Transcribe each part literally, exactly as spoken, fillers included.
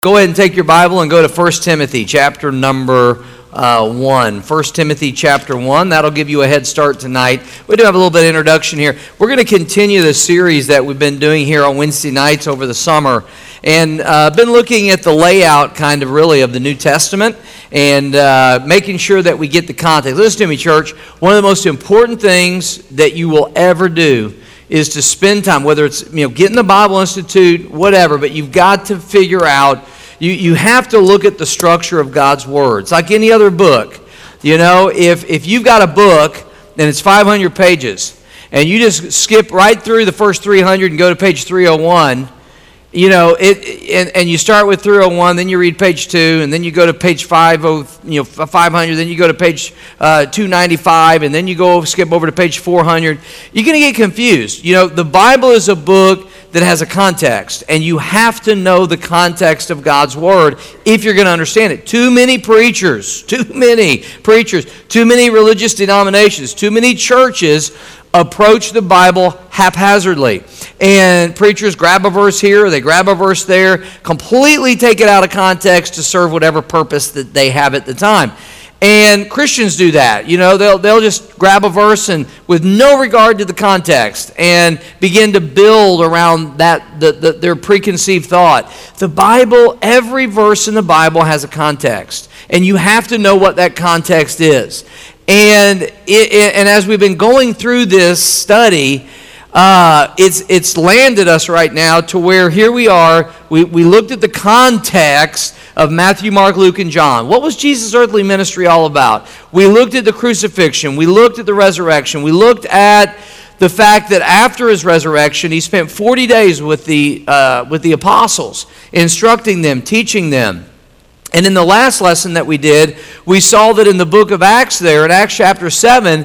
Go ahead and take your Bible and go to First Timothy chapter number uh, one. First Timothy chapter one. That'll give you a head start tonight. We do have a little bit of introduction here. We're going to continue the series that we've been doing here on Wednesday nights over the summer. And uh, been looking at the layout kind of really of the New Testament and uh, making sure that we get the context. Listen to me, church. One of the most important things that you will ever do is to spend time, whether it's, you know, getting the Bible Institute, whatever, but you've got to figure out, you, you have to look at the structure of God's Word. It's like any other book. You know, if, if you've got a book and it's five hundred pages, and you just skip right through the first three hundred and go to page three oh one, you know, it, and, and you start with three oh one, then you read page two, and then you go to page five oh, you know, five hundred, then you go to page uh, two ninety-five, and then you go skip over to page four hundred. You're going to get confused. You know, the Bible is a book that has a context, and you have to know the context of God's Word if you're going to understand it. Too many preachers, too many preachers, too many religious denominations, too many churches approach the Bible haphazardly. And preachers grab a verse here, they grab a verse there, completely take it out of context to serve whatever purpose that they have at the time. And Christians do that. You know, they'll they'll just grab a verse and with no regard to the context and begin to build around that the, the, their preconceived thought. The Bible, every verse in the Bible has a context, and you have to know what that context is. And it, it, and as we've been going through this study, uh, it's it's landed us right now to where here we are. We we looked at the context of Matthew, Mark, Luke, and John. What was Jesus' earthly ministry all about? We looked at the crucifixion. We looked at the resurrection. We looked at the fact that after his resurrection, he spent forty days with the uh, with the apostles, instructing them, teaching them. And in the last lesson that we did, we saw that in the book of Acts there, in Acts chapter seven,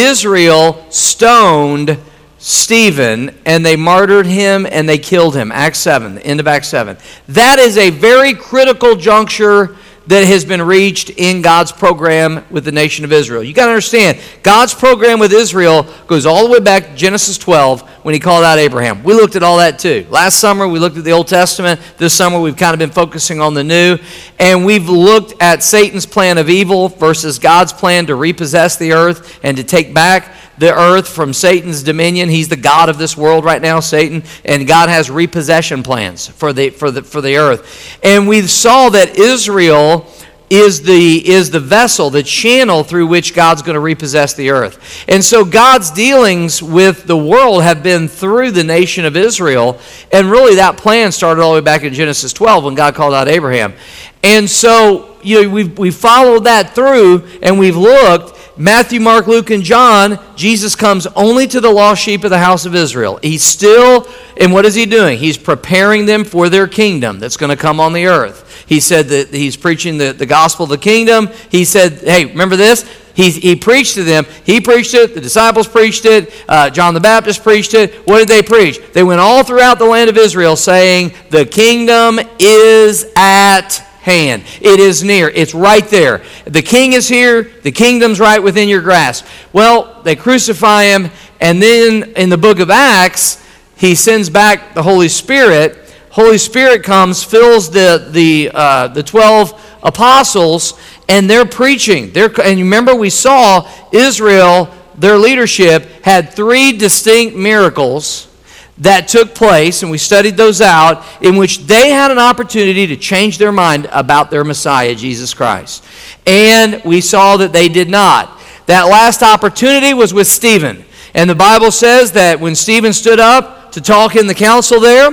Israel stoned Stephen, and they martyred him, and they killed him. Acts seven, the end of Acts seven. That is a very critical juncture that has been reached in God's program with the nation of Israel. You got to understand, God's program with Israel goes all the way back to Genesis twelve when he called out Abraham. We looked at all that too. Last summer we looked at the Old Testament. This summer we've kind of been focusing on the New. And we've looked at Satan's plan of evil versus God's plan to repossess the earth and to take back the earth from Satan's dominion. He's the god of this world right now, Satan, and God has repossession plans for the for the for the earth. And we saw that Israel is the is the vessel, the channel through which God's going to repossess the earth. And so God's dealings with the world have been through the nation of Israel, and really that plan started all the way back in Genesis twelve when God called out Abraham. And so, you know, we've we followed that through, and we've looked. Matthew, Mark, Luke, and John, Jesus comes only to the lost sheep of the house of Israel. He's still, and what is he doing? He's preparing them for their kingdom that's going to come on the earth. He said that he's preaching the, the gospel of the kingdom. He said, hey, remember this? He, he preached to them. He preached it. The disciples preached it. Uh, John the Baptist preached it. What did they preach? They went all throughout the land of Israel saying, the kingdom is at hand. It is near. It's right there. The king is here. The kingdom's right within your grasp. Well, they crucify him, and then in the book of Acts, he sends back the Holy Spirit. Holy Spirit comes, fills the the uh, the twelve apostles, and they're preaching. They're and remember we saw Israel, their leadership had three distinct miracles that took place, and we studied those out, in which they had an opportunity to change their mind about their Messiah, Jesus Christ. And we saw that they did not. That last opportunity was with Stephen. And the Bible says that when Stephen stood up to talk in the council there,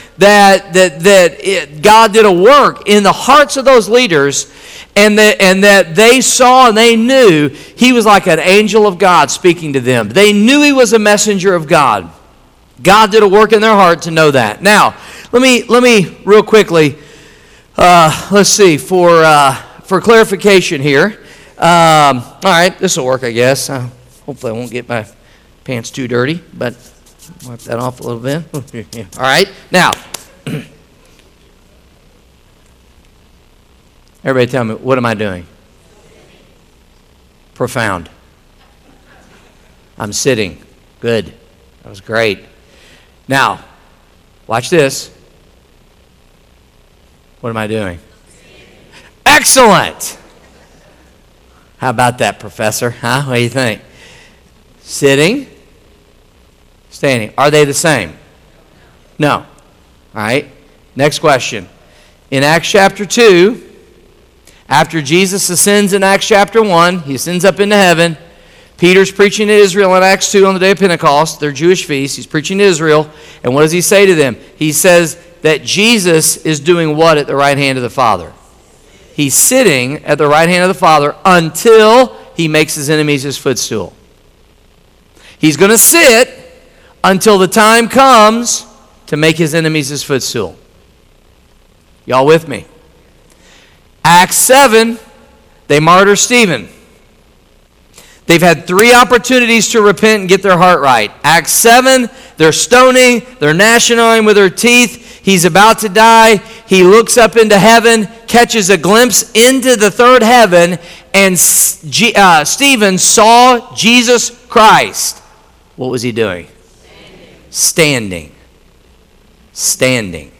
that that that it, God did a work in the hearts of those leaders, and that and that they saw and they knew he was like an angel of God speaking to them. They knew he was a messenger of God. God did a work in their heart to know that. Now, let me let me real quickly, uh, let's see, for uh, for clarification here. Um, all right, this will work, I guess. Uh, hopefully I won't get my pants too dirty, but wipe that off a little bit. All right, now, everybody tell me, what am I doing? Profound. I'm sitting. Good. That was great. Now, watch this. What am I doing? Excellent. How about that, Professor? Huh? What do you think? Sitting, standing. Are they the same? No. All right. Next question. In Acts chapter two, after Jesus ascends in Acts chapter one, he ascends up into heaven. Peter's preaching to Israel in Acts two on the day of Pentecost, their Jewish feast. He's preaching to Israel. And what does he say to them? He says that Jesus is doing what at the right hand of the Father? He's sitting at the right hand of the Father until he makes his enemies his footstool. He's going to sit until the time comes to make his enemies his footstool. Y'all with me? Acts seven, they martyr Stephen. They've had three opportunities to repent and get their heart right. Acts seven, they're stoning, they're gnashing on him with their teeth. He's about to die. He looks up into heaven, catches a glimpse into the third heaven, and uh, Stephen saw Jesus Christ. What was he doing? Standing. Standing.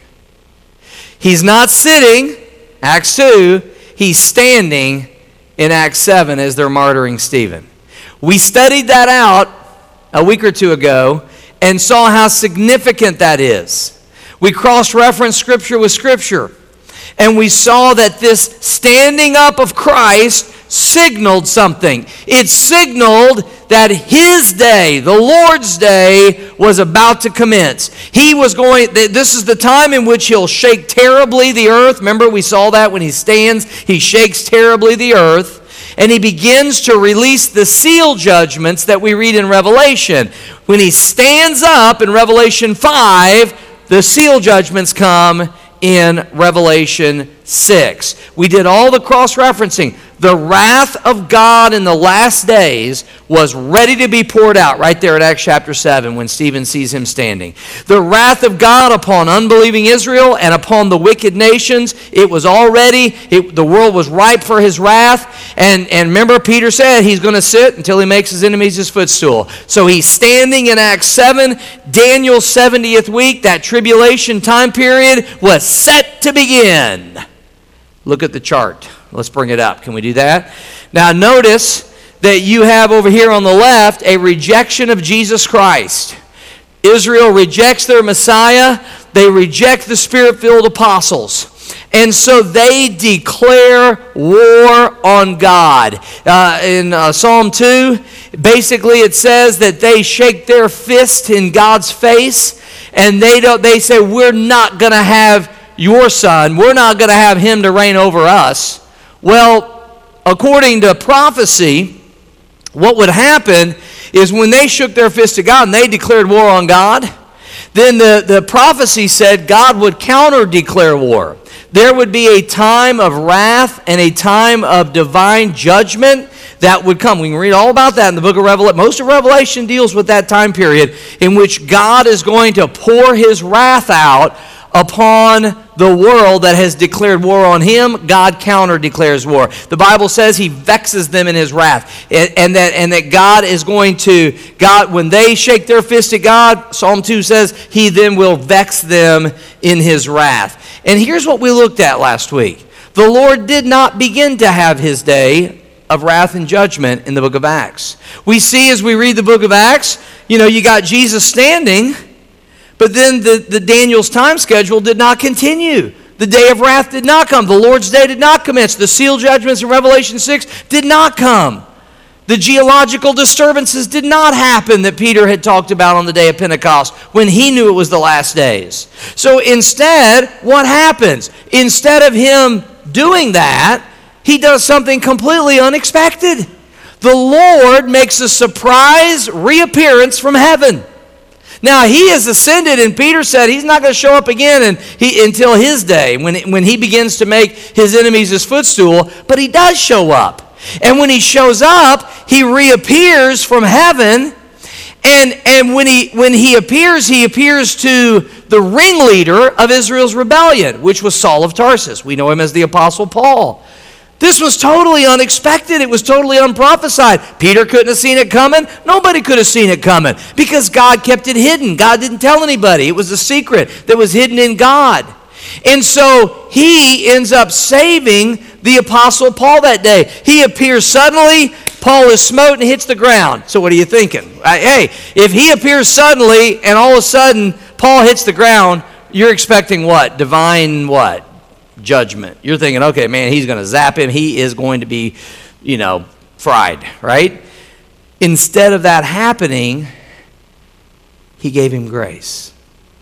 He's not sitting, Acts two. He's standing in Acts seven as they're martyring Stephen. We studied that out a week or two ago and saw how significant that is. We cross-referenced Scripture with Scripture. And we saw that this standing up of Christ signaled something. It signaled that his day, the Lord's day, was about to commence. He was going, this is the time in which he'll shake terribly the earth. Remember, we saw that when he stands, he shakes terribly the earth. And he begins to release the seal judgments that we read in Revelation. When he stands up in Revelation five, the seal judgments come in Revelation six. We did all the cross-referencing. The wrath of God in the last days was ready to be poured out right there at Acts chapter seven when Stephen sees him standing. The wrath of God upon unbelieving Israel and upon the wicked nations, it was already, it, the world was ripe for his wrath. And, and remember, Peter said he's going to sit until he makes his enemies his footstool. So he's standing in Acts seven. Daniel's seventieth week, that tribulation time period, was set to begin. Look at the chart. Let's bring it up. Can we do that? Now notice that you have over here on the left a rejection of Jesus Christ. Israel rejects their Messiah. They reject the Spirit-filled apostles. And so they declare war on God. Uh, in uh, Psalm two, basically it says that they shake their fist in God's face and they don't. They say, we're not going to have your son. We're not going to have him to reign over us. Well, according to prophecy, what would happen is when they shook their fist to God and they declared war on God, then the, the prophecy said God would counter-declare war. There would be a time of wrath and a time of divine judgment that would come. We can read all about that in the book of Revelation. Most of Revelation deals with that time period in which God is going to pour his wrath out upon the world that has declared war on him. God counter declares war. The Bible says he vexes them in his wrath, and, and that and that God is going to God when they shake their fist at God. Psalm two says he then will vex them in his wrath. And here's what we looked at last week. The Lord did not begin to have his day of wrath and judgment in the book of Acts. We see as we read the book of Acts, you know, you got Jesus standing. But then the, the Daniel's time schedule did not continue. The day of wrath did not come. The Lord's day did not commence. The seal judgments in Revelation six did not come. The geological disturbances did not happen that Peter had talked about on the day of Pentecost when he knew it was the last days. So instead, what happens? Instead of him doing that, he does something completely unexpected. The Lord makes a surprise reappearance from heaven. Now, he has ascended, and Peter said he's not going to show up again and he, until his day, when, when he begins to make his enemies his footstool, but he does show up. And when he shows up, he reappears from heaven, and, and when, he, when he appears, he appears to the ringleader of Israel's rebellion, which was Saul of Tarsus. We know him as the Apostle Paul. This was totally unexpected. It was totally unprophesied. Peter couldn't have seen it coming. Nobody could have seen it coming because God kept it hidden. God didn't tell anybody. It was a secret that was hidden in God. And so he ends up saving the Apostle Paul that day. He appears suddenly, Paul is smote and hits the ground. So what are you thinking? Hey, if he appears suddenly and all of a sudden Paul hits the ground, you're expecting what? Divine what? Judgment. You're thinking, okay, man, he's going to zap him. He is going to be, you know, fried, right? Instead of that happening, he gave him grace.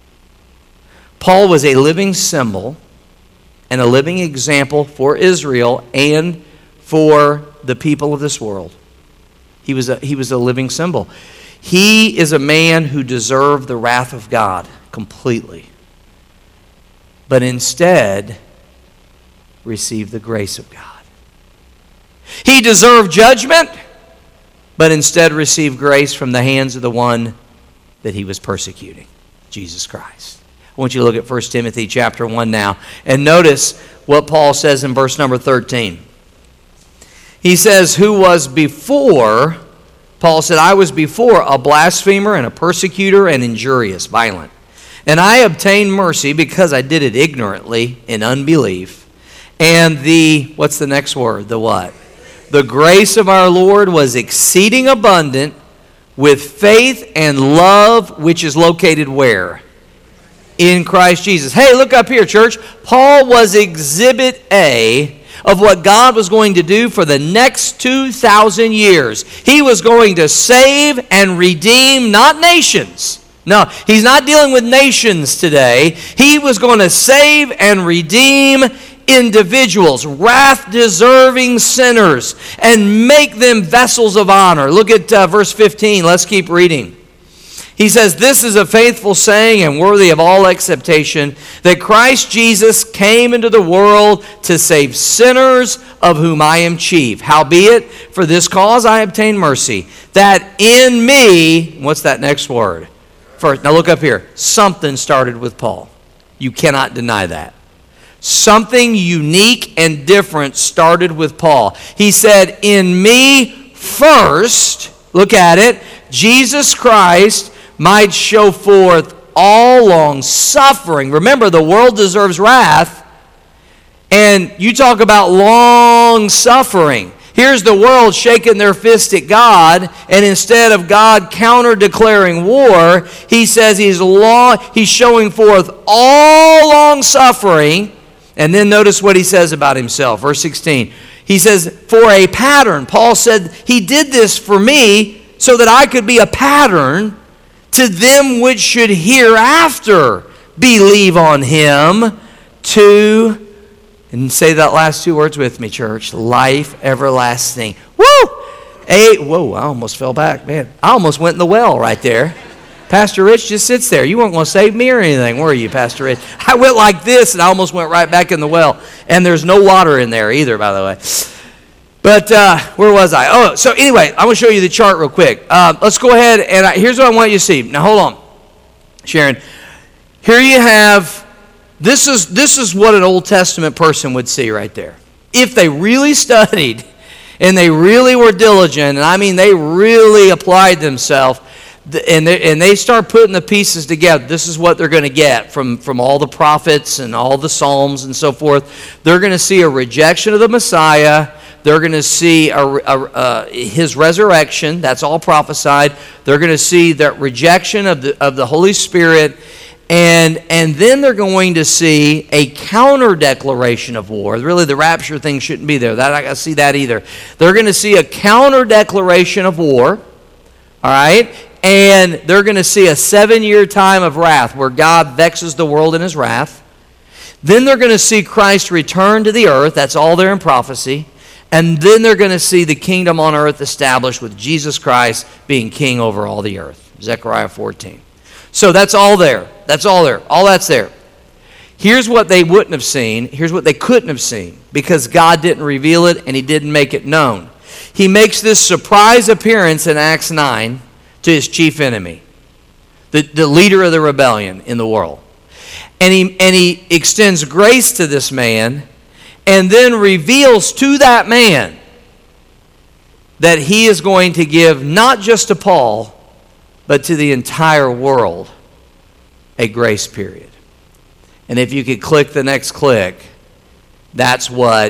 Paul was a living symbol and a living example for Israel and for the people of this world. He was a, he was a living symbol. He is a man who deserved the wrath of God completely, but instead received the grace of God. He deserved judgment, but instead received grace from the hands of the one that he was persecuting, Jesus Christ. I want you to look at First Timothy chapter one now. And notice what Paul says in verse number thirteen. He says, who was before, Paul said, I was before a blasphemer and a persecutor and injurious, violent. And I obtained mercy because I did it ignorantly in unbelief. And the, what's the next word? The what? The grace of our Lord was exceeding abundant with faith and love, which is located where? In Christ Jesus. Hey, look up here, church. Paul was exhibit A of what God was going to do for the next two thousand years. He was going to save and redeem not nations. No, he's not dealing with nations today. He was going to save and redeem individuals, wrath-deserving sinners, and make them vessels of honor. Look at uh, verse fifteen. Let's keep reading. He says, this is a faithful saying and worthy of all acceptation, that Christ Jesus came into the world to save sinners, of whom I am chief. Howbeit, for this cause I obtain mercy, that in me, what's that next word? First, now look up here. Something started with Paul. You cannot deny that. Something unique and different started with Paul. He said, in me first, look at it, Jesus Christ might show forth all long suffering. Remember, the world deserves wrath. And you talk about long suffering. Here's the world shaking their fist at God, and instead of God counter-declaring war, he says he's, long, he's showing forth all long suffering. And then notice what he says about himself. Verse sixteen. He says, for a pattern. Paul said, he did this for me so that I could be a pattern to them which should hereafter believe on him, to, and say that last two words with me, church, life everlasting. Woo! A, whoa, I almost fell back, man. I almost went in the well right there. Pastor Rich just sits there. You weren't going to save me or anything, were you, Pastor Rich? I went like this and I almost went right back in the well. And there's no water in there either, by the way. But uh, where was I? Oh, so anyway, I want to show you the chart real quick. Uh, let's go ahead, and I, here's what I want you to see. Now, hold on, Sharon. Here you have, this is, this is what an Old Testament person would see right there. If they really studied and they really were diligent, and I mean they really applied themselves, and they, and they start putting the pieces together, this is what they're going to get from, from all the prophets and all the Psalms and so forth. They're going to see a rejection of the Messiah. They're going to see a, a, uh, his resurrection. That's all prophesied. They're going to see that rejection of the, of the Holy Spirit. And, and then they're going to see a counter-declaration of war. Really, the rapture thing shouldn't be there. That, I see that either. They're going to see a counter-declaration of war. All right? And they're going to see a seven-year time of wrath where God vexes the world in his wrath. Then they're going to see Christ return to the earth. That's all there in prophecy. And then they're going to see the kingdom on earth established with Jesus Christ being king over all the earth. Zechariah fourteen. So that's all there. That's all there. All that's there. Here's what they wouldn't have seen. Here's what they couldn't have seen, because God didn't reveal it and he didn't make it known. He makes this surprise appearance in Acts nine to his chief enemy, the, the leader of the rebellion in the world. And he, and he extends grace to this man, and then reveals to that man that he is going to give not just to Paul, but to the entire world a grace period. And if you could click the next click, that's what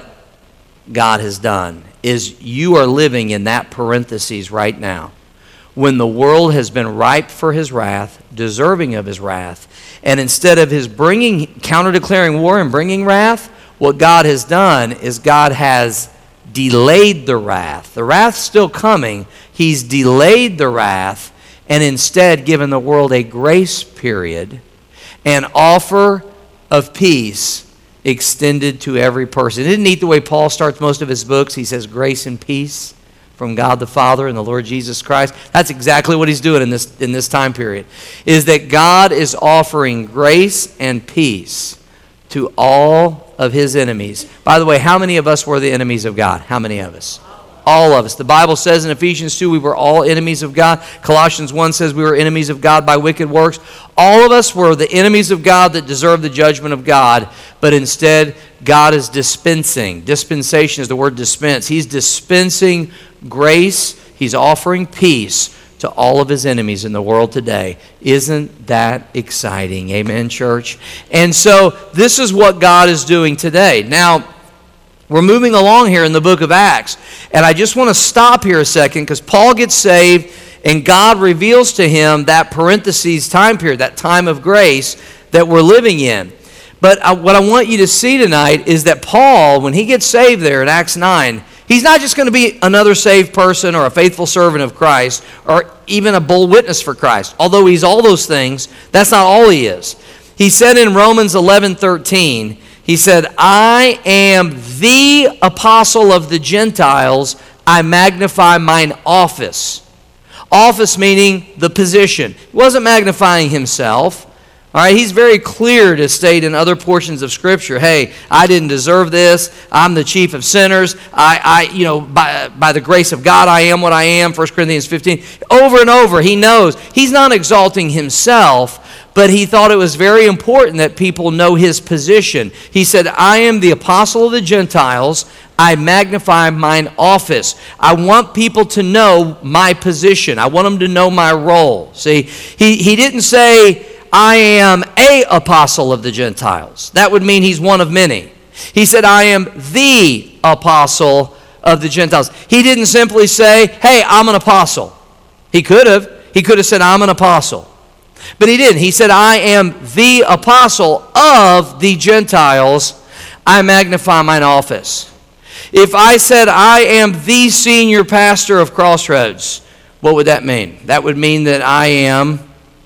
God has done, is you are living in that parentheses right now. When the world has been ripe for his wrath, deserving of his wrath, and instead of his bringing, counter-declaring war and bringing wrath, what God has done is God has delayed the wrath. The wrath's still coming. He's delayed the wrath and instead given the world a grace period, an offer of peace extended to every person. Isn't it neat the way Paul starts most of his books? He says grace and peace from God the Father and the Lord Jesus Christ. That's exactly what he's doing in this, in this time period, is that God is offering grace and peace to all of his enemies. By the way, how many of us were the enemies of God? How many of us? All of us. The Bible says in Ephesians two, we were all enemies of God. Colossians one says we were enemies of God by wicked works. All of us were the enemies of God that deserved the judgment of God, but instead God is dispensing. Dispensation is the word dispense. He's dispensing grace. He's offering peace to all of his enemies in the world today. Isn't that exciting? Amen, church? And so this is what God is doing today. Now, we're moving along here in the book of Acts, and I just want to stop here a second because Paul gets saved and God reveals to him that parentheses time period, that time of grace that we're living in. But I, what I want you to see tonight is that Paul, when he gets saved there in Acts nine, he's not just going to be another saved person or a faithful servant of Christ or even a bold witness for Christ. Although he's all those things, that's not all he is. He said in Romans eleven thirteen, he said, I am the apostle of the Gentiles. I magnify mine office. Office meaning the position. He wasn't magnifying himself. All right, he's very clear to state in other portions of Scripture, hey, I didn't deserve this. I'm the chief of sinners. I, I, you know, by, by the grace of God, I am what I am, First Corinthians fifteen. Over and over, he knows. He's not exalting himself, but he thought it was very important that people know his position. He said, I am the apostle of the Gentiles. I magnify mine office. I want people to know my position. I want them to know my role. See, he, he didn't say, I am a apostle of the Gentiles. That would mean he's one of many. He said, I am the apostle of the Gentiles. He didn't simply say, hey, I'm an apostle. He could have. He could have said, I'm an apostle. But he didn't. He said, I am the apostle of the Gentiles. I magnify mine office. If I said, I am the senior pastor of Crossroads, what would that mean? That would mean that I am...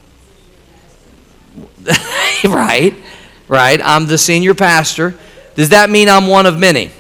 right, right. I'm the senior pastor. Does that mean I'm one of many?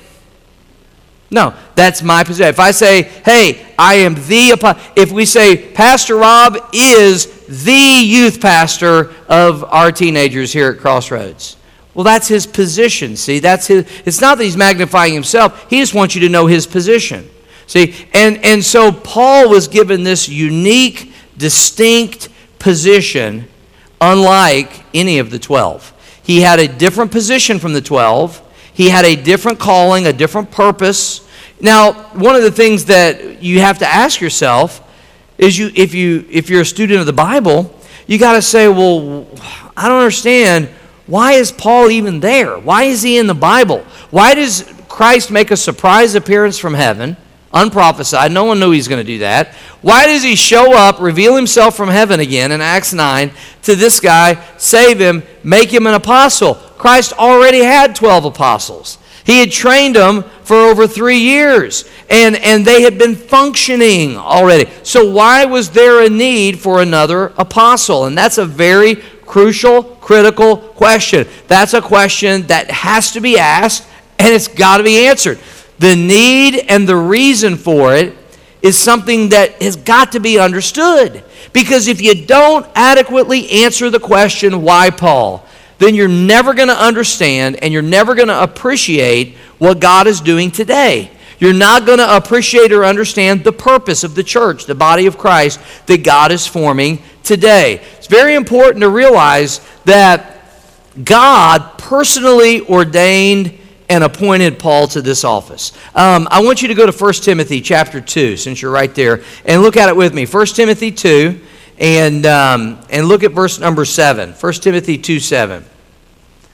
No, that's my position. If I say, hey, I am the, if we say Pastor Rob is the youth pastor of our teenagers here at Crossroads, well, that's his position. See, that's his. It's not that he's magnifying himself. He just wants you to know his position. See, and, and so Paul was given this unique, distinct position unlike any of the twelve. He had a different position from the twelve. He had a different calling, a different purpose. Now, one of the things that you have to ask yourself is you if you if you're a student of the Bible, you got to say, well, I don't understand, why is Paul even there? Why is he in the Bible? Why does Christ make a surprise appearance from heaven? Unprophesied. No one knew he was going to do that. Why does he show up, reveal himself from heaven again in Acts nine to this guy, save him, make him an apostle? Christ already had twelve apostles. He had trained them for over three years, and, and they had been functioning already. So why was there a need for another apostle? And that's a very crucial, critical question. That's a question that has to be asked, and it's got to be answered. The need and the reason for it is something that has got to be understood. Because if you don't adequately answer the question, why Paul, then you're never going to understand and you're never going to appreciate what God is doing today. You're not going to appreciate or understand the purpose of the church, the body of Christ that God is forming today. It's very important to realize that God personally ordained and appointed Paul to this office. Um, I want you to go to First Timothy chapter two, since you're right there, and look at it with me. First Timothy two, and, um, and look at verse number seven. First Timothy two seven.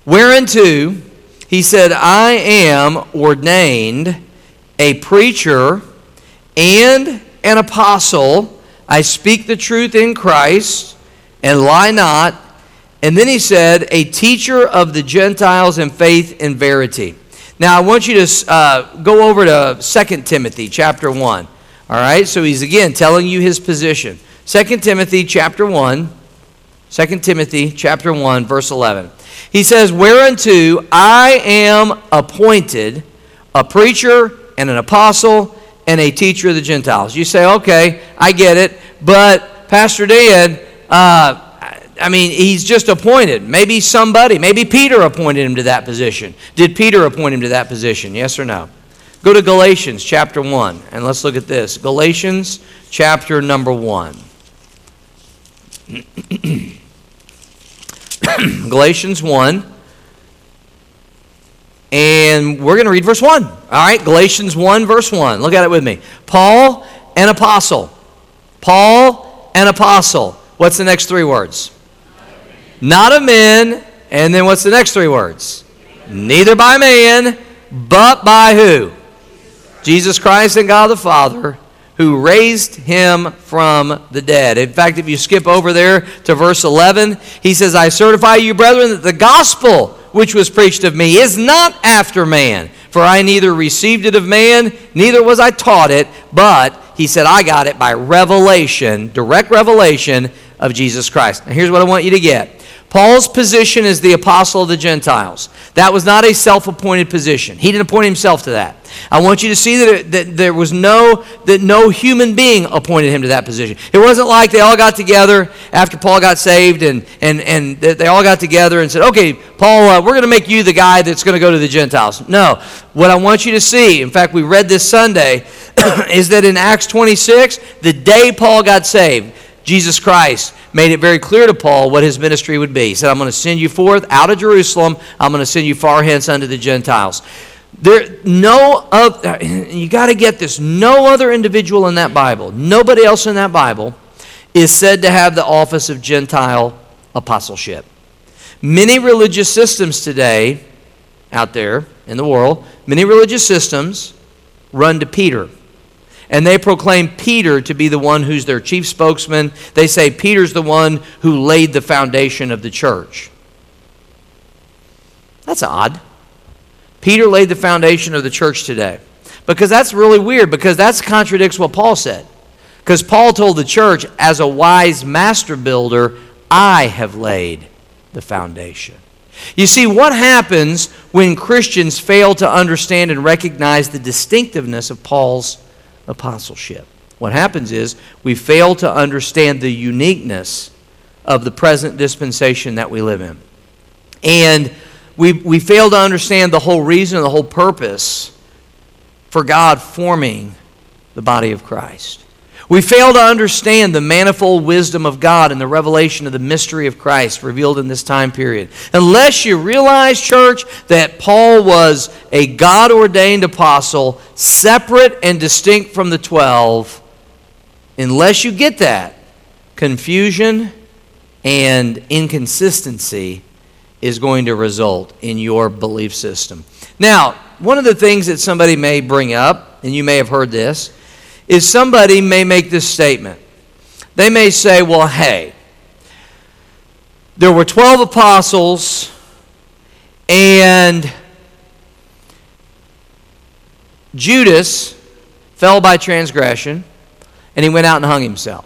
Whereunto he said, I am ordained a preacher and an apostle. I speak the truth in Christ and lie not. And then he said, a teacher of the Gentiles in faith and verity. Now I want you to uh, go over to Second Timothy chapter one. All right, so he's again telling you his position. Second Timothy chapter one. Second Timothy chapter one, verse eleven. He says, whereunto I am appointed a preacher and an apostle and a teacher of the Gentiles. You say, okay, I get it, but Pastor Dan, uh, I mean, he's just appointed. Maybe somebody, maybe Peter appointed him to that position. Did Peter appoint him to that position? Yes or no? Go to Galatians chapter one, and let's look at this. Galatians chapter number one. Galatians one, and we're going to read verse one. All right, Galatians one, verse one. Look at it with me. Paul, an apostle. Paul, an apostle. What's the next three words? Not of men. And then what's the next three words? Neither by man, but by who? Jesus Christ and God the Father, who raised him from the dead. In fact, if you skip over there to verse eleven, he says, I certify you, brethren, that the gospel which was preached of me is not after man. For I neither received it of man, neither was I taught it, but, he said, I got it by revelation, direct revelation of Jesus Christ. Now here's what I want you to get. Paul's position as the apostle of the Gentiles. That was not a self-appointed position. He didn't appoint himself to that. I want you to see that, it, that there was no, that no human being appointed him to that position. It wasn't like they all got together after Paul got saved and, and, and they all got together and said, okay, Paul, uh, we're going to make you the guy that's going to go to the Gentiles. No. What I want you to see, in fact, we read this Sunday, is that in Acts twenty-six, the day Paul got saved, Jesus Christ made it very clear to Paul what his ministry would be. He said, I'm going to send you forth out of Jerusalem. I'm going to send you far hence unto the Gentiles. There, no other, you got to get this. No other individual in that Bible, nobody else in that Bible is said to have the office of Gentile apostleship. Many religious systems today out there in the world, many religious systems run to Peter. And they proclaim Peter to be the one who's their chief spokesman. They say Peter's the one who laid the foundation of the church. That's odd. Peter laid the foundation of the church today. Because that's really weird, because that contradicts what Paul said. Because Paul told the church, as a wise master builder, I have laid the foundation. You see, what happens when Christians fail to understand and recognize the distinctiveness of Paul's apostleship? What happens is we fail to understand the uniqueness of the present dispensation that we live in. And we, we fail to understand the whole reason and the whole purpose for God forming the body of Christ. We fail to understand the manifold wisdom of God and the revelation of the mystery of Christ revealed in this time period. Unless you realize, church, that Paul was a God-ordained apostle, separate and distinct from the twelve, unless you get that, confusion and inconsistency is going to result in your belief system. Now, one of the things that somebody may bring up, and you may have heard this, is somebody may make this statement. They may say, well, hey, there were twelve apostles, and Judas fell by transgression, and he went out and hung himself.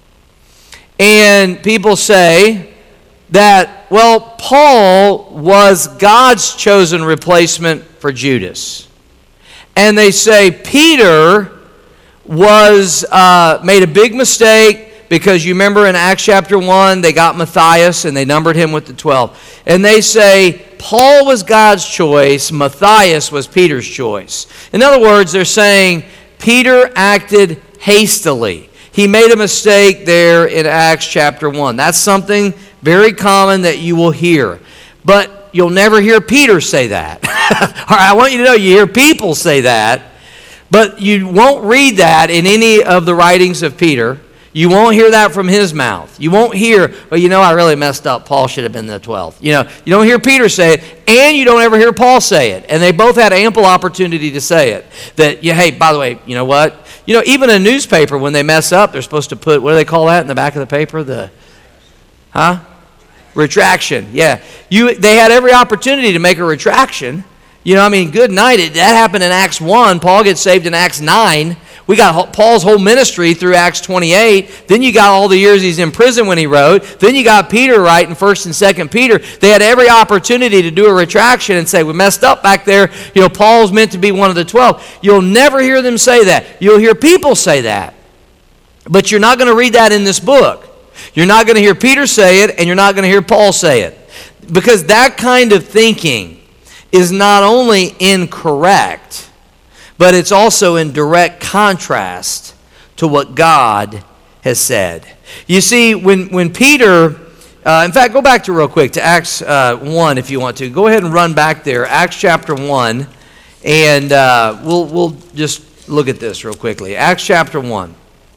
And people say that, well, Paul was God's chosen replacement for Judas. And they say Peter was uh, made a big mistake because you remember in Acts chapter one, they got Matthias and they numbered him with the twelve. And they say Paul was God's choice, Matthias was Peter's choice. In other words, they're saying Peter acted hastily. He made a mistake there in Acts chapter one. That's something very common that you will hear. But you'll never hear Peter say that. All right, I want you to know you hear people say that. But you won't read that in any of the writings of Peter. You won't hear that from his mouth. You won't hear, well, you know, I really messed up. Paul should have been the twelfth. You know, you don't hear Peter say it, and you don't ever hear Paul say it. And they both had ample opportunity to say it. That, yeah, hey, by the way, you know what? You know, even a newspaper, when they mess up, they're supposed to put, what do they call that in the back of the paper? The, huh? Retraction. Yeah. You. They had every opportunity to make a retraction. You know, I mean, good night. It, that happened in Acts one. Paul gets saved in Acts nine. We got Paul's whole ministry through Acts twenty-eight. Then you got all the years he's in prison when he wrote. Then you got Peter writing First and Second Peter. They had every opportunity to do a retraction and say, we messed up back there. You know, Paul's meant to be one of the twelve. You'll never hear them say that. You'll hear people say that. But you're not going to read that in this book. You're not going to hear Peter say it, and you're not going to hear Paul say it. Because that kind of thinking is not only incorrect, but it's also in direct contrast to what God has said. You see, when, when Peter, uh, in fact, go back to real quick to Acts uh, one if you want to. Go ahead and run back there, Acts chapter one, and uh, we'll, we'll just look at this real quickly. Acts chapter one.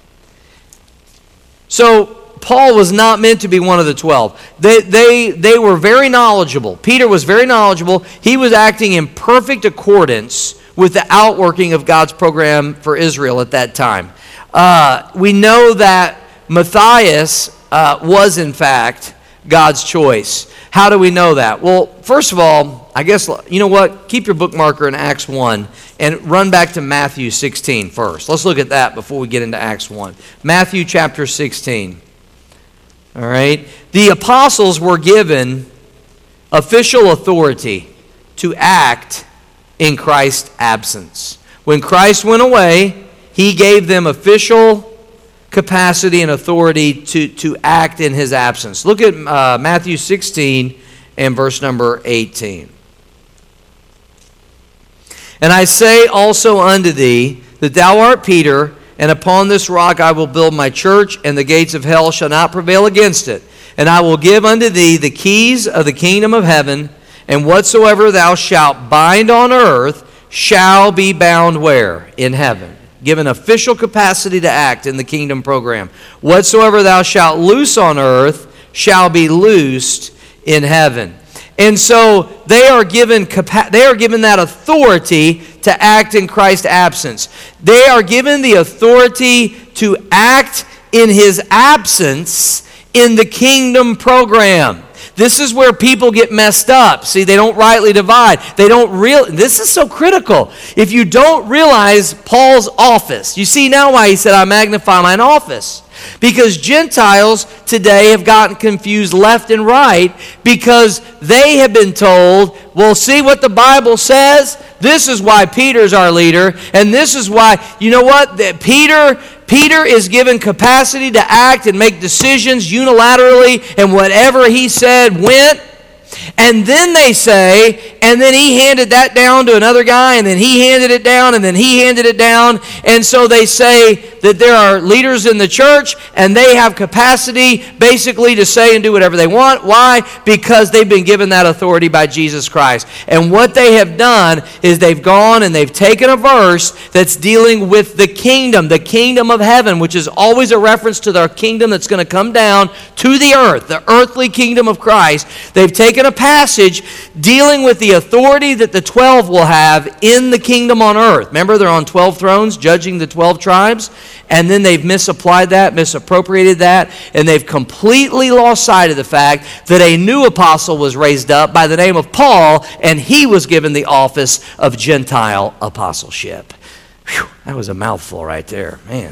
So, Paul was not meant to be one of the twelve. They, they, they were very knowledgeable. Peter was very knowledgeable. He was acting in perfect accordance with the outworking of God's program for Israel at that time. Uh, we know that Matthias uh, was, in fact, God's choice. How do we know that? Well, first of all, I guess, you know what? Keep your bookmarker in Acts one and run back to Matthew sixteen first. Let's look at that before we get into Acts one. Matthew chapter sixteen. All right? The apostles were given official authority to act in Christ's absence. When Christ went away, he gave them official capacity and authority to, to act in his absence. Look at uh, Matthew sixteen and verse number eighteen. And I say also unto thee that thou art Peter, and upon this rock I will build my church, and the gates of hell shall not prevail against it. And I will give unto thee the keys of the kingdom of heaven, and whatsoever thou shalt bind on earth shall be bound where? In heaven. Given official capacity to act in the kingdom program. Whatsoever thou shalt loose on earth shall be loosed in heaven. And so they are given capa- they are given that authority to act in Christ's absence. They are given the authority to act in his absence in the kingdom program. This is where people get messed up. See, they don't rightly divide. They don't real. This is so critical. If you don't realize Paul's office, you see now why he said, I magnify mine office. Because Gentiles today have gotten confused left and right because they have been told, well, see what the Bible says? This is why Peter's our leader, and this is why, you know what, that Peter... Peter is given capacity to act and make decisions unilaterally, and whatever he said went. And then they say, and then he handed that down to another guy, and then he handed it down, and then he handed it down. And so they say that there are leaders in the church, and they have capacity basically to say and do whatever they want. Why? Because they've been given that authority by Jesus Christ. And what they have done is they've gone and they've taken a verse that's dealing with the kingdom, the kingdom of heaven, which is always a reference to the kingdom that's going to come down to the earth, the earthly kingdom of Christ. They've taken a passage dealing with the authority that the twelve will have in the kingdom on earth. Remember, they're on twelve thrones judging the twelve tribes, and then they've misapplied that, misappropriated that, and they've completely lost sight of the fact that a new apostle was raised up by the name of Paul, and he was given the office of Gentile apostleship. Whew, that was a mouthful right there, man.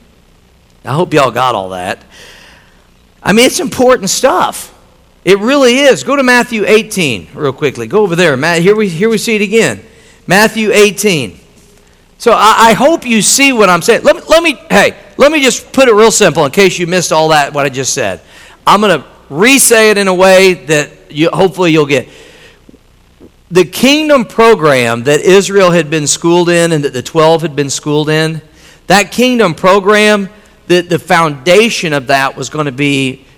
I hope y'all got all that. I mean, it's important stuff. It really is. Go to Matthew eighteen real quickly. Go over there. Here we, here we see it again. Matthew eighteen. So I, I hope you see what I'm saying. Let me, let me, hey, let me just put it real simple in case you missed all that, what I just said. I'm going to re-say it in a way that you, hopefully you'll get. The kingdom program that Israel had been schooled in and that the twelve had been schooled in, that kingdom program, the, the foundation of that was going to be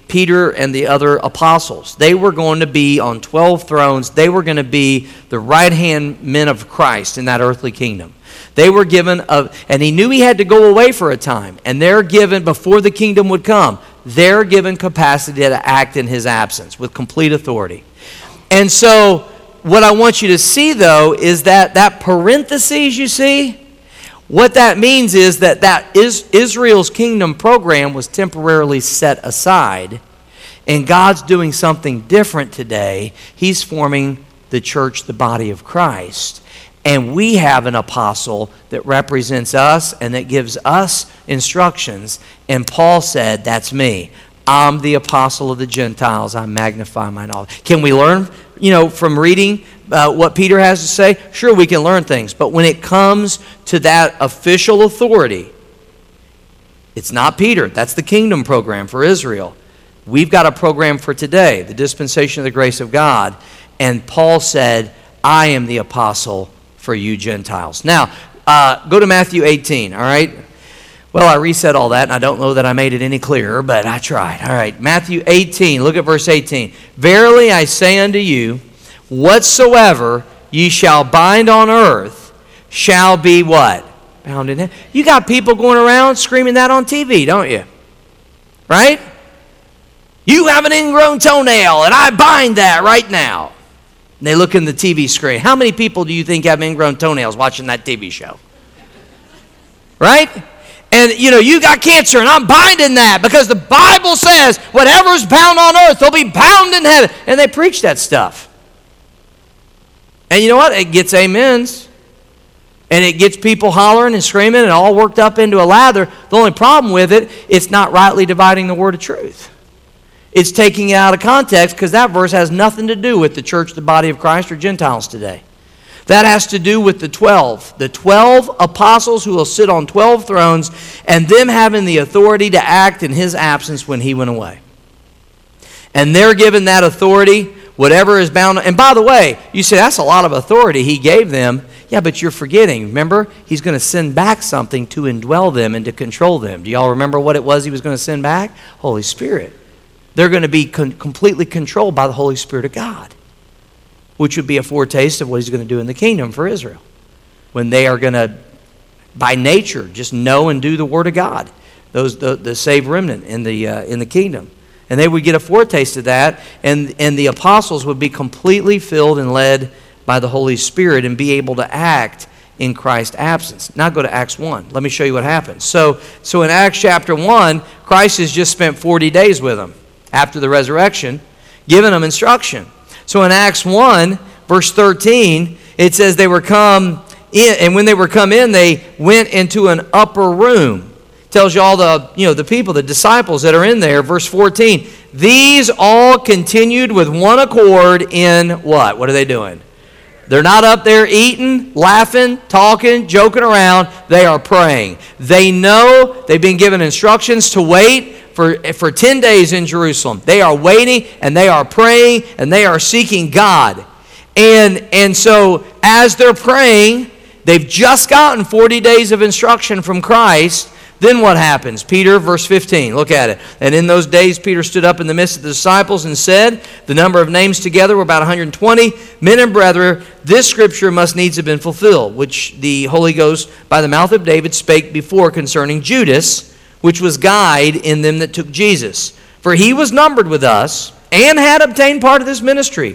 Peter and the other apostles. They were going to be on twelve thrones. They were going to be the right-hand men of Christ in that earthly kingdom. They were given, a, and he knew he had to go away for a time. And they're given, before the kingdom would come, they're given capacity to act in his absence with complete authority. And so what I want you to see, though, is that that parentheses you see, what that means is that, that is Israel's kingdom program was temporarily set aside, and God's doing something different today. He's forming the church, the body of Christ. And we have an apostle that represents us and that gives us instructions. And Paul said, that's me. I'm the apostle of the Gentiles. I magnify my knowledge. Can we learn, you know, from reading uh, what Peter has to say? Sure, we can learn things. But when it comes to that official authority, it's not Peter. That's the kingdom program for Israel. We've got a program for today, the dispensation of the grace of God. And Paul said, I am the apostle for you Gentiles. Now, uh, go to Matthew eighteen, all right? Well, I reset all that, and I don't know that I made it any clearer, but I tried. All right, Matthew eighteen, look at verse eighteen. Verily I say unto you, whatsoever ye shall bind on earth shall be what? Bound in heaven. You got people going around screaming that on T V, don't you? Right? You have an ingrown toenail, and I bind that right now. And they look in the T V screen. How many people do you think have ingrown toenails watching that T V show? Right? And, you know, you got cancer, and I'm binding that because the Bible says whatever's bound on earth will be bound in heaven. And they preach that stuff. And you know what? It gets amens. And it gets people hollering and screaming and all worked up into a lather. The only problem with it, it's not rightly dividing the word of truth. It's taking it out of context because that verse has nothing to do with the church, the body of Christ, or Gentiles today. That has to do with the twelve. The twelve apostles who will sit on twelve thrones and them having the authority to act in his absence when he went away. And they're given that authority, whatever is bound. And by the way, you say that's a lot of authority he gave them. Yeah, but you're forgetting. Remember, he's going to send back something to indwell them and to control them. Do y'all remember what it was he was going to send back? Holy Spirit. They're going to be con- completely controlled by the Holy Spirit of God, which would be a foretaste of what he's going to do in the kingdom for Israel, when they are going to, by nature, just know and do the Word of God, those the, the saved remnant in the uh, in the kingdom. And they would get a foretaste of that, and, and the apostles would be completely filled and led by the Holy Spirit and be able to act in Christ's absence. Now go to Acts one. Let me show you what happens. So, so in Acts chapter one, Christ has just spent forty days with them after the resurrection, giving them instruction. So in Acts one, verse thirteen, it says they were come in, and when they were come in, they went into an upper room. Tells you all the, you know, the people, the disciples that are in there. Verse fourteen, these all continued with one accord in what? What are they doing? They're not up there eating, laughing, talking, joking around. They are praying. They know they've been given instructions to wait for, for ten days in Jerusalem. They are waiting, and they are praying, and they are seeking God. And, and so as they're praying, they've just gotten forty days of instruction from Christ. Then what happens? Peter, verse fifteen, look at it. And in those days Peter stood up in the midst of the disciples and said, the number of names together were about one hundred twenty, men and brethren, this scripture must needs have been fulfilled, which the Holy Ghost by the mouth of David spake before concerning Judas, which was guide in them that took Jesus. For he was numbered with us and had obtained part of this ministry.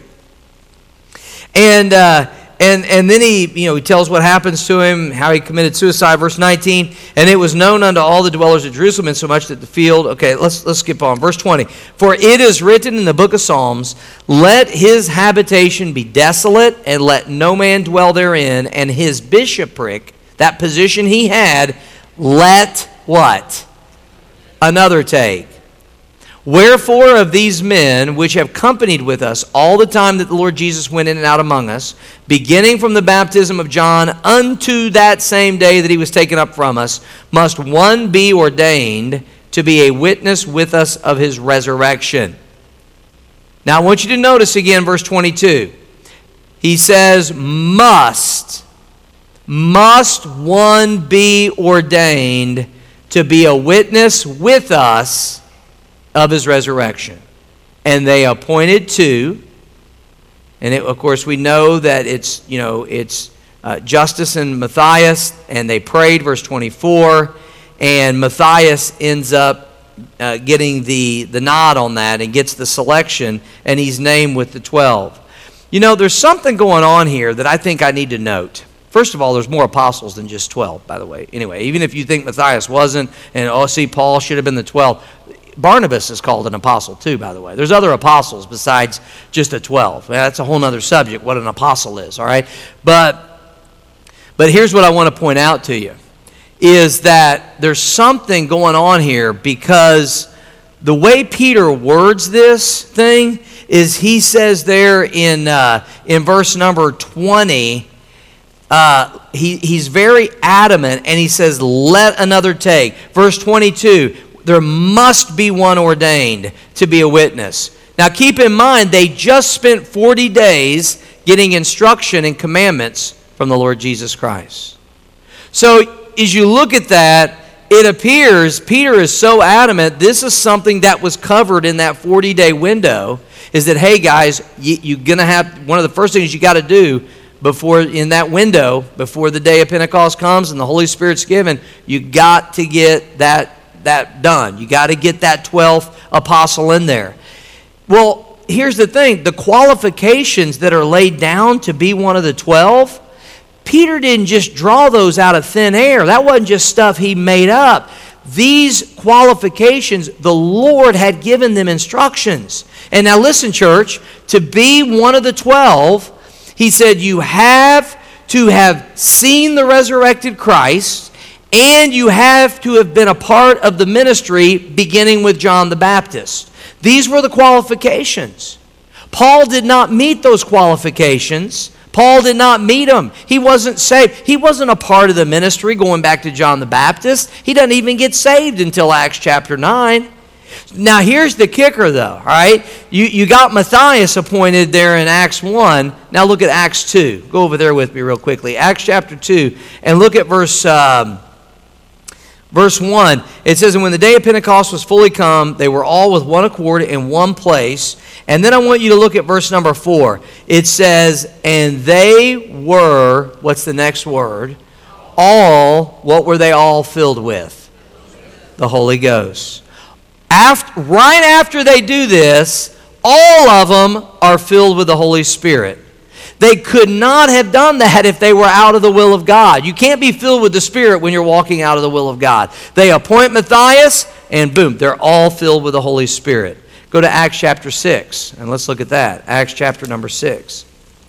And uh, and and then he, you know, he tells what happens to him, how he committed suicide, verse nineteen. And it was known unto all the dwellers of Jerusalem, insomuch that the field. Okay, let's let's skip on. Verse twenty. For it is written in the book of Psalms, let his habitation be desolate, and let no man dwell therein, and his bishopric, that position he had, let what? Another take. Wherefore of these men which have companied with us all the time that the Lord Jesus went in and out among us, beginning from the baptism of John unto that same day that he was taken up from us, must one be ordained to be a witness with us of his resurrection. Now I want you to notice again verse twenty-two. He says, must, must one be ordained to be a witness with us of his resurrection. And they appointed two. And it, of course, we know that it's, you know, it's uh, Justus and Matthias, and they prayed, verse twenty-four. And Matthias ends up uh, getting the, the nod on that and gets the selection, and he's named with the twelve. You know, there's something going on here that I think I need to note. First of all, there's more apostles than just twelve, by the way. Anyway, even if you think Matthias wasn't, and oh, see, Paul should have been the twelve, Barnabas is called an apostle too, by the way. There's other apostles besides just the twelve. That's a whole other subject, what an apostle is, all right? But, but here's what I want to point out to you, is that there's something going on here, because the way Peter words this thing is he says there in, uh, in verse number twenty, Uh, he, he's very adamant, and he says, let another take. Verse twenty-two, there must be one ordained to be a witness. Now keep in mind, they just spent forty days getting instruction and commandments from the Lord Jesus Christ. So as you look at that, it appears Peter is so adamant this is something that was covered in that forty-day window, is that, hey guys, you, you're going to have, one of the first things you got to do before, in that window, before the day of Pentecost comes and the Holy Spirit's given, you got to get that, that done. You got to get that twelfth apostle in there. Well, here's the thing. The qualifications that are laid down to be one of the twelve, Peter didn't just draw those out of thin air. That wasn't just stuff he made up. These qualifications, the Lord had given them instructions. And now listen, church, to be one of the twelve, he said you have to have seen the resurrected Christ, and you have to have been a part of the ministry beginning with John the Baptist. These were the qualifications. Paul did not meet those qualifications. Paul did not meet them. He wasn't saved. He wasn't a part of the ministry going back to John the Baptist. He doesn't even get saved until Acts chapter nine. Now here's the kicker though, all right? You, you got Matthias appointed there in Acts one. Now look at Acts two. Go over there with me real quickly. Acts chapter two, and look at verse, um, verse one. It says, and when the day of Pentecost was fully come, they were all with one accord in one place. And then I want you to look at verse number four. It says, and they were, what's the next word? All, what were they all filled with? The Holy Ghost. After, right after they do this, all of them are filled with the Holy Spirit. They could not have done that if they were out of the will of God. You can't be filled with the Spirit when you're walking out of the will of God. They appoint Matthias, and boom, they're all filled with the Holy Spirit. Go to Acts chapter six, and let's look at that. Acts chapter number six.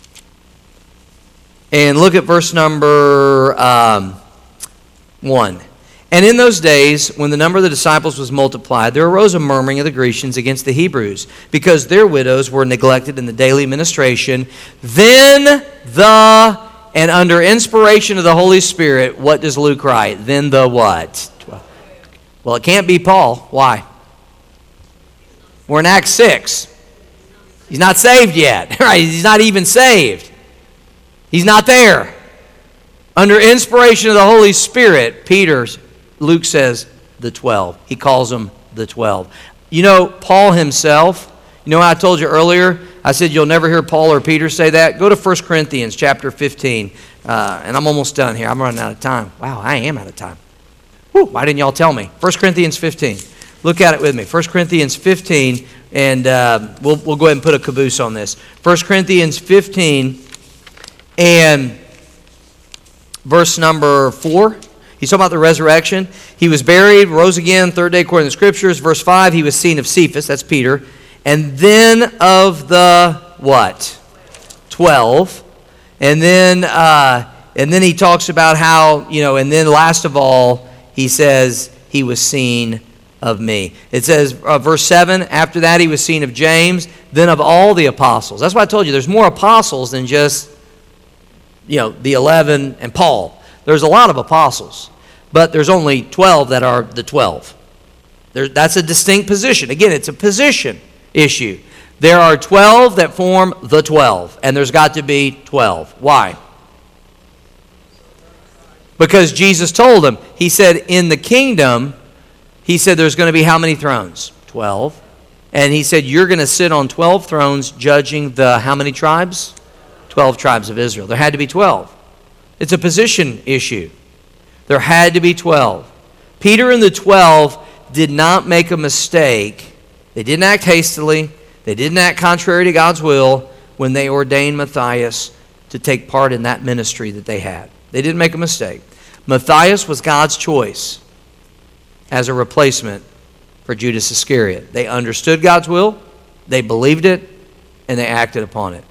And look at verse number um, one. And in those days, when the number of the disciples was multiplied, there arose a murmuring of the Grecians against the Hebrews, because their widows were neglected in the daily ministration. Then the, and under inspiration of the Holy Spirit, what does Luke write? Then the what? Well, it can't be Paul. Why? We're in Acts six. He's not saved yet. Right? He's not even saved. He's not there. Under inspiration of the Holy Spirit, Peter's Luke says the twelve. He calls them the twelve. You know, Paul himself, you know how I told you earlier? I said you'll never hear Paul or Peter say that. Go to First Corinthians chapter fifteen. Uh, and I'm almost done here. I'm running out of time. Wow, I am out of time. Whew, why didn't y'all tell me? First Corinthians fifteen. Look at it with me. First Corinthians fifteen, and uh, we'll, we'll go ahead and put a caboose on this. First Corinthians fifteen and verse number four. He's talking about the resurrection. He was buried, rose again, third day according to the Scriptures. Verse five, he was seen of Cephas, that's Peter. And then of the, what? Twelve. And then, uh, and then he talks about how, you know, and then last of all, he says, he was seen of me. It says, uh, verse seven, after that he was seen of James, then of all the apostles. That's why I told you, there's more apostles than just, you know, the eleven and Paul. There's a lot of apostles, but there's only twelve that are the twelve. There, that's a distinct position. Again, it's a position issue. There are twelve that form the twelve, and there's got to be twelve. Why? Because Jesus told them, he said, in the kingdom, he said there's going to be how many thrones? twelve. And he said, you're going to sit on twelve thrones judging the how many tribes? twelve tribes of Israel. There had to be twelve. It's a position issue. There had to be twelve. Peter and the twelve did not make a mistake. They didn't act hastily. They didn't act contrary to God's will when they ordained Matthias to take part in that ministry that they had. They didn't make a mistake. Matthias was God's choice as a replacement for Judas Iscariot. They understood God's will, they believed it, and they acted upon it.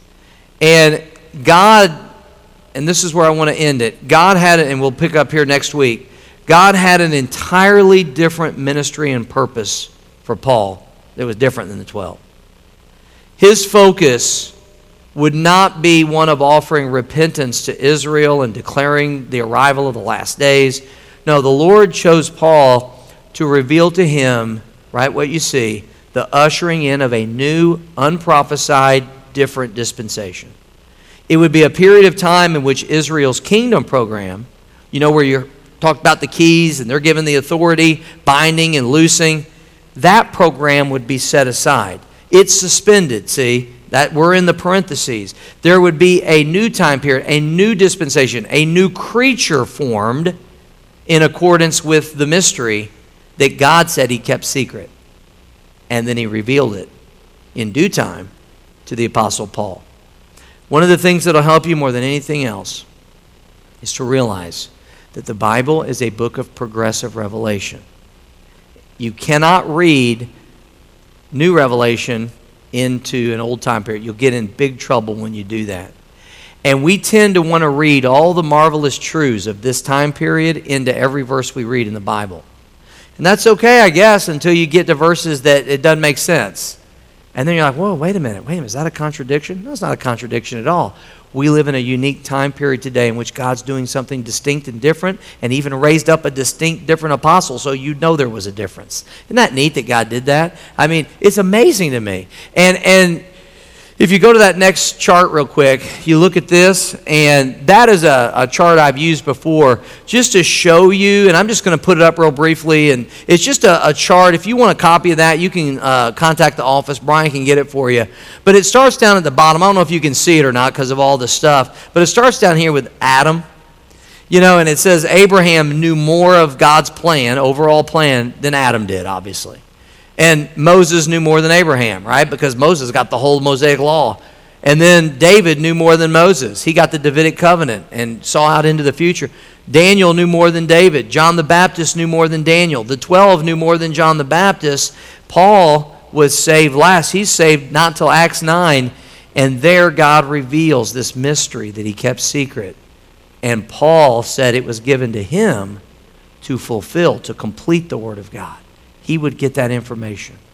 And God, and this is where I want to end it, God had it, and we'll pick up here next week, God had an entirely different ministry and purpose for Paul that was different than the twelve. His focus would not be one of offering repentance to Israel and declaring the arrival of the last days. No, the Lord chose Paul to reveal to him, right, what you see, the ushering in of a new, unprophesied, different dispensation. It would be a period of time in which Israel's kingdom program, you know, where you're talking about the keys and they're given the authority, binding and loosing, that program would be set aside. It's suspended, see? That we're in the parentheses. There would be a new time period, a new dispensation, a new creature formed in accordance with the mystery that God said he kept secret. And then he revealed it in due time to the Apostle Paul. One of the things that will help you more than anything else is to realize that the Bible is a book of progressive revelation. You cannot read new revelation into an old time period. You'll get in big trouble when you do that. And we tend to want to read all the marvelous truths of this time period into every verse we read in the Bible. And that's okay, I guess, until you get to verses that it doesn't make sense. And then you're like, whoa, wait a minute, wait a minute, is that a contradiction? No, it's not a contradiction at all. We live in a unique time period today in which God's doing something distinct and different, and even raised up a distinct, different apostle, so you know there was a difference. Isn't that neat that God did that? I mean, it's amazing to me. And and if you go to that next chart real quick, you look at this, and that is a, a chart I've used before just to show you, and I'm just going to put it up real briefly, and it's just a, a chart. If you want a copy of that, you can uh, contact the office. Brian can get it for you. But it starts down at the bottom. I don't know if you can see it or not because of all the stuff, but it starts down here with Adam. You know, and it says Abraham knew more of God's plan, overall plan, than Adam did, obviously. And Moses knew more than Abraham, right? Because Moses got the whole Mosaic law. And then David knew more than Moses. He got the Davidic covenant and saw out into the future. Daniel knew more than David. John the Baptist knew more than Daniel. The twelve knew more than John the Baptist. Paul was saved last. He's saved not until Acts nine. And there God reveals this mystery that he kept secret. And Paul said it was given to him to fulfill, to complete the Word of God. He would get that information.